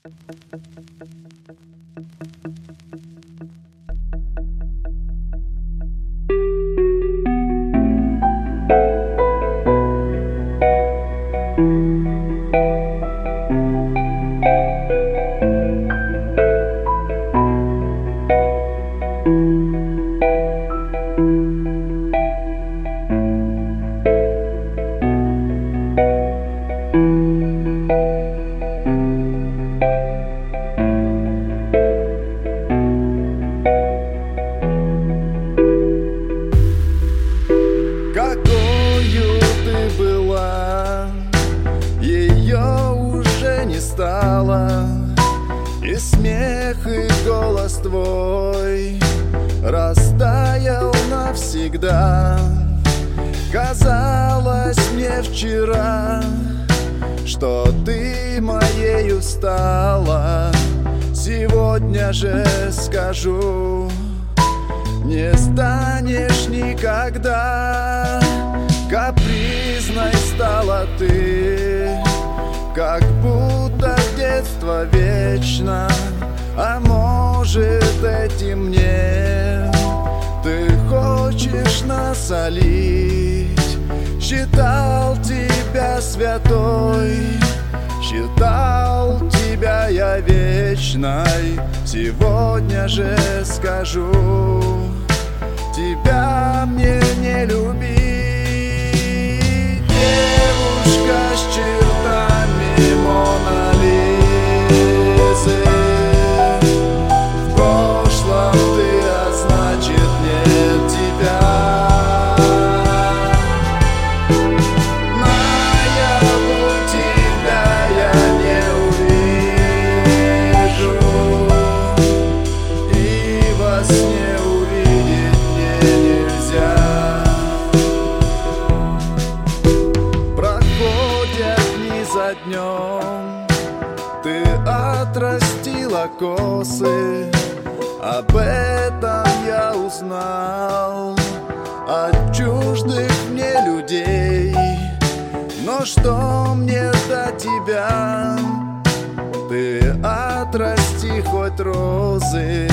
Какою ты была, ее уже не стало, и смех, и голос твой растаял навсегда. Казалось мне вчера, что ты моею стала. Сегодня же скажу, не станешь никогда. Капризной стала ты, как будто детство вечно. А может, этим мне ты хочешь насолить? Считал тебя святой, считал тебя я вечной. Сегодня же скажу, тебя мне не любить. Девушка с чертами Мона Лизы, в прошлом ты, а значит нет тебя. Наяву тебя я не увижу, и во сне увидеть мне нельзя. Проходят дни за днем, ты отрастила косы. Об этом я узнал от чуждых мне людей. Но что мне до тебя? Ты отрасти хоть розы,